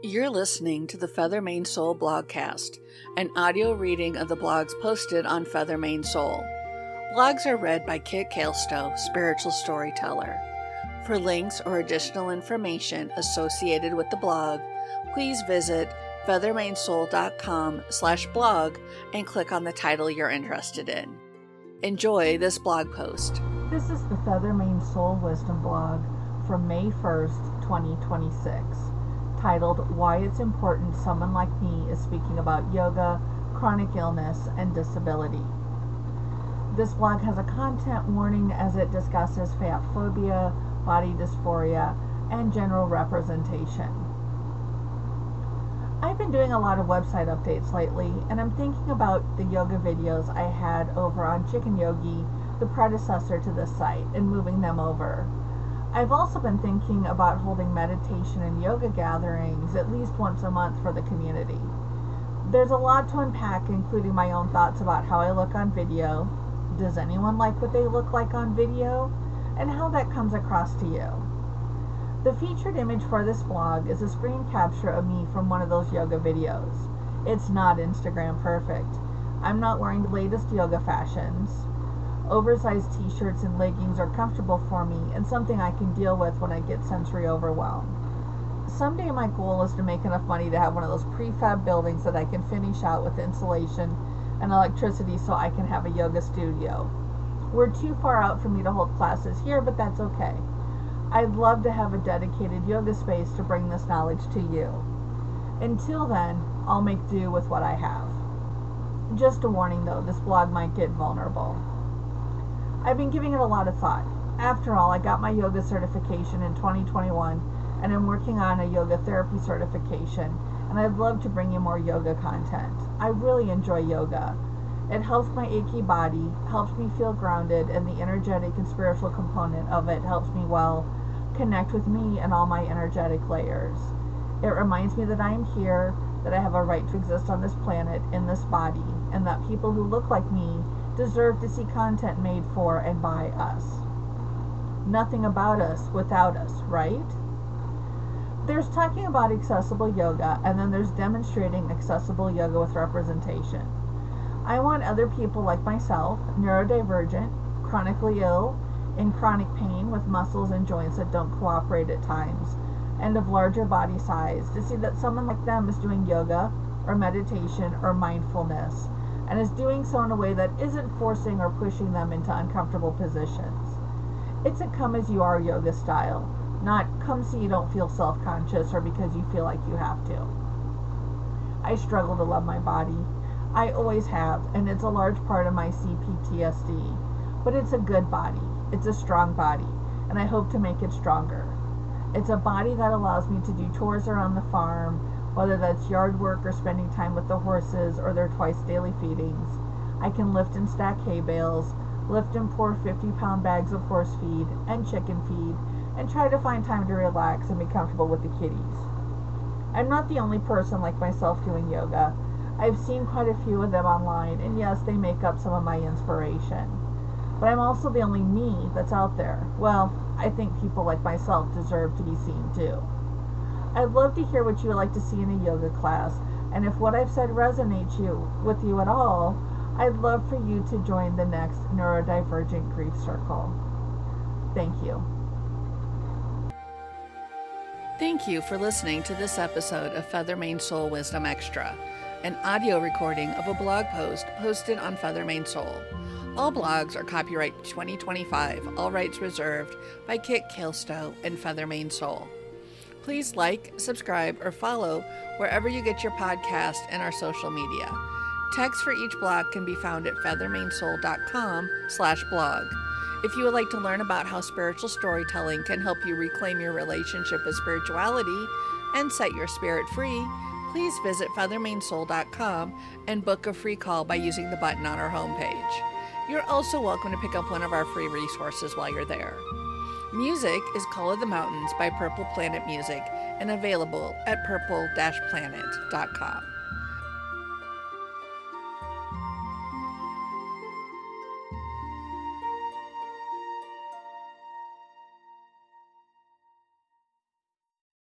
You're listening to the Feather Mane Soul blogcast, an audio reading of the blogs posted on Feather Mane Soul. Blogs are read by Kit Kaelstow, spiritual storyteller. For links or additional information associated with the blog, please visit feathermanesoul.com/blog and click on the title you're interested in. Enjoy this blog post. This is the Feather Mane Soul Wisdom blog from May 1st, 2026. Titled, Why It's Important Someone Like Me is Speaking About Yoga, Chronic Illness, and Disability. This blog has a content warning as it discusses fat phobia, body dysphoria, and general representation. I've been doing a lot of website updates lately, and I'm thinking about the yoga videos I had over on Chicken Yogi, the predecessor to this site, and moving them over. I've also been thinking about holding meditation and yoga gatherings at least once a month for the community. There's a lot to unpack, including my own thoughts about how I look on video. Does anyone like what they look like on video? And how that comes across to you. The featured image for this blog is a screen capture of me from one of those yoga videos. It's not Instagram perfect. I'm not wearing the latest yoga fashions. Oversized t-shirts and leggings are comfortable for me and something I can deal with when I get sensory overwhelm. Someday my goal is to make enough money to have one of those prefab buildings that I can finish out with insulation and electricity so I can have a yoga studio. We're too far out for me to hold classes here, but that's okay. I'd love to have a dedicated yoga space to bring this knowledge to you. Until then, I'll make do with what I have. Just a warning though, this blog might get vulnerable. I've been giving it a lot of thought. After all, I got my yoga certification in 2021 and I'm working on a yoga therapy certification, and I'd love to bring you more yoga content. I really enjoy yoga. It helps my achy body, helps me feel grounded, and the energetic and spiritual component of it helps me connect with me and all my energetic layers. It reminds me that I am here, that I have a right to exist on this planet, in this body, and that people who look like me deserve to see content made for and by us. Nothing about us without us, right? There's talking about accessible yoga, and then there's demonstrating accessible yoga with representation. I want other people like myself, neurodivergent, chronically ill, in chronic pain with muscles and joints that don't cooperate at times, and of larger body size, to see that someone like them is doing yoga or meditation or mindfulness, and is doing so in a way that isn't forcing or pushing them into uncomfortable positions. It's a come as you are yoga style, not come so you don't feel self-conscious or because you feel like you have to. I struggle to love my body. I always have, and it's a large part of my CPTSD. But it's a good body. It's a strong body, and I hope to make it stronger. It's a body that allows me to do chores around the farm, whether that's yard work or spending time with the horses or their twice daily feedings. I can lift and stack hay bales, lift and pour 50-pound bags of horse feed and chicken feed, and try to find time to relax and be comfortable with the kitties. I'm not the only person like myself doing yoga. I've seen quite a few of them online, and yes, they make up some of my inspiration. But I'm also the only me that's out there. Well, I think people like myself deserve to be seen too. I'd love to hear what you would like to see in a yoga class, and if what I've said resonates with you at all, I'd love for you to join the next Neurodivergent Grief Circle. Thank you. Thank you for listening to this episode of Feather Mane Soul Wisdom Extra, an audio recording of a blog post posted on Feather Mane Soul. All blogs are copyright 2025, all rights reserved, by Kit Kaelstow and Feather Mane Soul. Please like, subscribe, or follow wherever you get your podcast and our social media. Text for each blog can be found at feathermanesoul.com/blog. If you would like to learn about how spiritual storytelling can help you reclaim your relationship with spirituality and set your spirit free, please visit feathermanesoul.com and book a free call by using the button on our homepage. You're also welcome to pick up one of our free resources while you're there. Music is Call of the Mountains by Purple Planet Music and available at purple-planet.com.